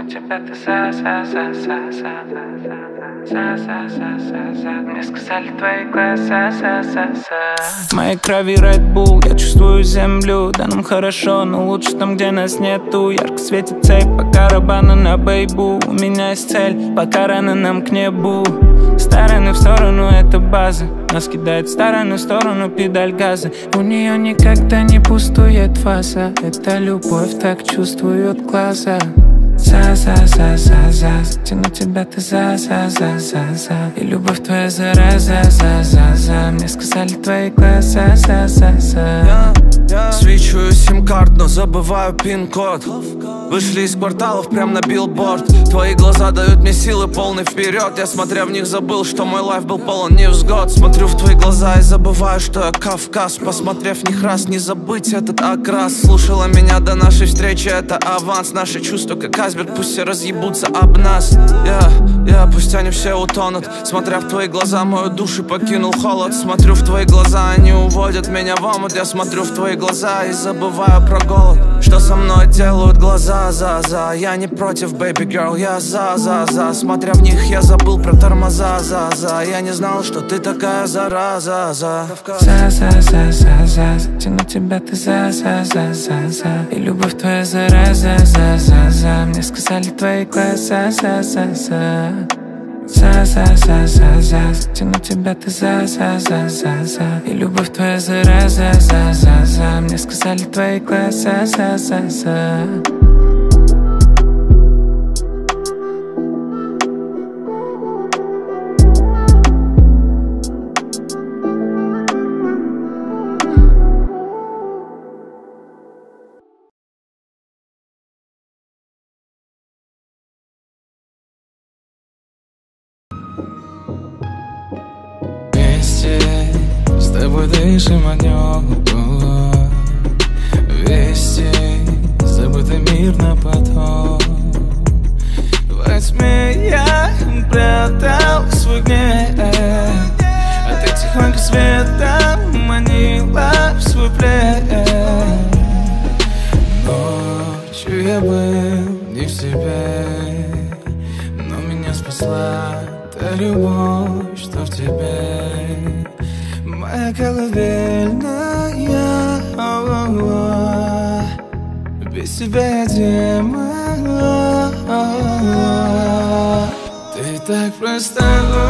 на тебя ты Мне сказали твои глаза В моей крови Red Bull, я чувствую землю. Да нам хорошо, но лучше там, где нас нету. Ярко светит цепь, по карабану на бейбу. У меня есть цель, пока рано нам к небу. Стороны в сторону, это база. Нас кидает в сторону педаль газа. У нее никогда не пустует фаза. Это любовь, так чувствуют глаза. Тяну тебя ты за И любовь твоя зараза, Мне сказали твои глаза, Свечу сим-карт, но забываю пин-код. Вышли из кварталов прям на билборд. Твои глаза дают мне силы полный вперед. Я, смотря в них, забыл, что мой лайф был полон невзгод. Смотрю в твои глаза и забываю, что я Кавказ. Посмотрев в них раз, не забыть этот окрас. Слушала меня до нашей встречи, это аванс. Наши чувства как айсберг, пусть все разъебутся об нас. Пусть они все утонут. Смотря в твои глаза, мою душу покинул холод. Смотрю в твои глаза, они уводят меня в омут. Я смотрю в твои глаза и забываю про голод. Что со мной делают глаза, Я не против, baby girl, я за Смотря в них, я забыл про тормоза, Я не знал, что ты такая зараза, Тяну тебя ты за И любовь твоя зараза, Мне сказали твои глаза, Тяну тебя ты за И любовь твоя зараза, Мне сказали твои глаза, С тобой дышим огнем. Вести забытый мир на потом. Во тьме я прятал свой гнев, а ты тихонько светом манила в свой плен. Ночью я был не в себе, но меня спасла та любовь, что в тебе. Моя колыбельная, без тебя я демон. Ты так просто